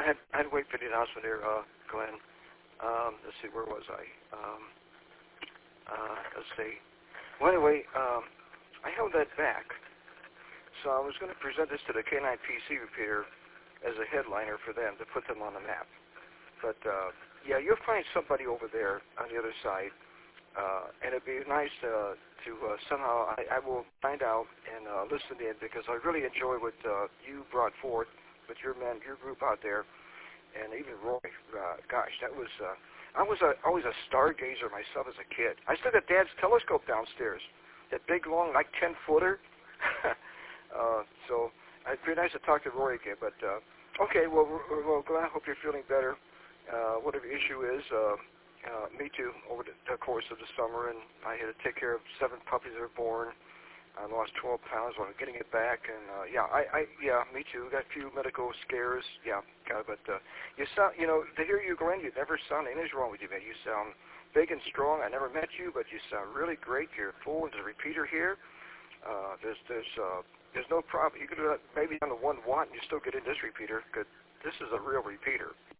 I had to wait for the announcement here, Glenn. Let's see, where was I? Let's see. Well, anyway, I held that back. So I was going to present this to the K9 PC repeater as a headliner for them to put them on the map. But, yeah, you'll find somebody over there on the other side. And it'd be nice to somehow, I will find out and listen in, because I really enjoy what you brought forth with your men, your group out there, and even Roy. Gosh, that was, I was always a stargazer myself as a kid. I still got Dad's telescope downstairs, that big, long, like 10-footer. So it'd be nice to talk to Roy again. But, okay, well, Glenn, I hope you're feeling better. Whatever issue is, me too, over the course of the summer, and I had to take care of 7 puppies that were born. I lost 12 pounds while getting it back, and yeah, me too. Got a few medical scares, yeah, but you sound, to hear you, Glenn, you never sound anything's wrong with you, man. You sound big and strong. I never met you, but you sound really great. You're full into the repeater here. There's no problem. You could maybe on the 1 watt, and you still get in this repeater, because this is a real repeater.